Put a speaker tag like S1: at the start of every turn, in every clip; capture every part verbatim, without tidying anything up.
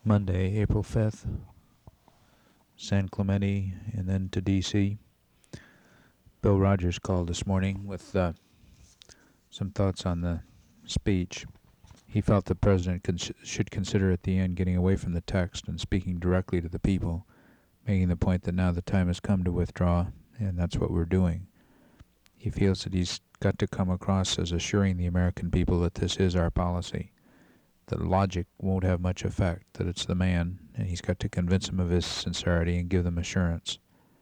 S1: Monday, April fifth, San Clemente, and then to D C Bill Rogers called this morning with uh, some thoughts on the speech. He felt the president cons- should consider at the end getting away from the text and speaking directly to the people, making the point that now the time has come to withdraw, and that's what we're doing. He feels that he's got to come across as assuring the American people that this is our policy, that logic won't have much effect, that it's the man, and he's got to convince them of his sincerity and give them assurance.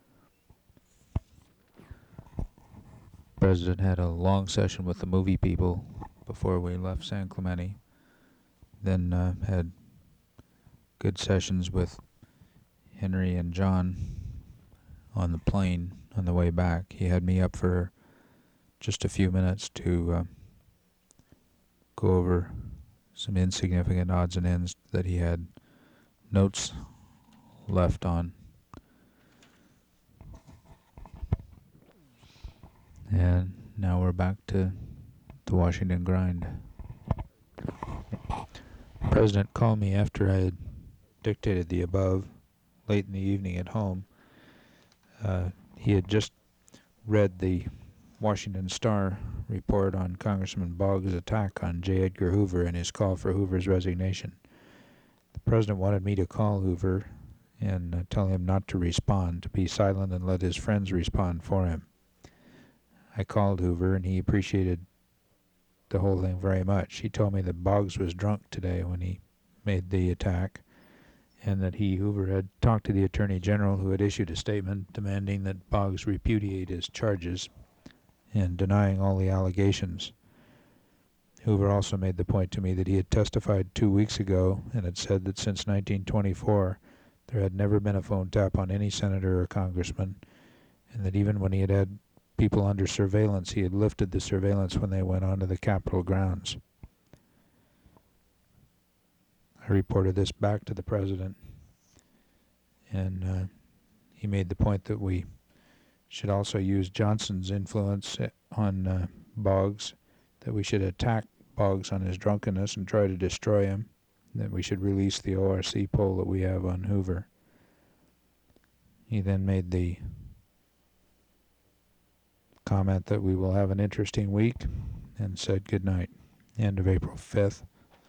S1: The president had a long session with the movie people before we left San Clemente, then uh, had good sessions with Henry and John on the plane on the way back. He had me up for just a few minutes to uh, go over some insignificant odds and ends that he had notes left on. And now we're back to the Washington grind. The president called me after I had dictated the above late in the evening at home. Uh, he had just read the Washington Star report on Congressman Boggs' attack on J. Edgar Hoover and his call for Hoover's resignation. The president wanted me to call Hoover and uh, tell him not to respond, to be silent and let his friends respond for him. I called Hoover, and he appreciated the whole thing very much. He told me that Boggs was drunk today when he made the attack, and that he, Hoover, had talked to the Attorney General, who had issued a statement demanding that Boggs repudiate his charges and denying all the allegations. Hoover also made the point to me that he had testified two weeks ago and had said that since nineteen twenty-four there had never been a phone tap on any senator or congressman, and that even when he had had people under surveillance, he had lifted the surveillance when they went onto the Capitol grounds. I reported this back to the president, and uh, he made the point that we should also use Johnson's influence on uh, Boggs, that we should attack Boggs on his drunkenness and try to destroy him, that we should release the O R C poll that we have on Hoover. He then made the comment that we will have an interesting week and said good night. End of April fifth.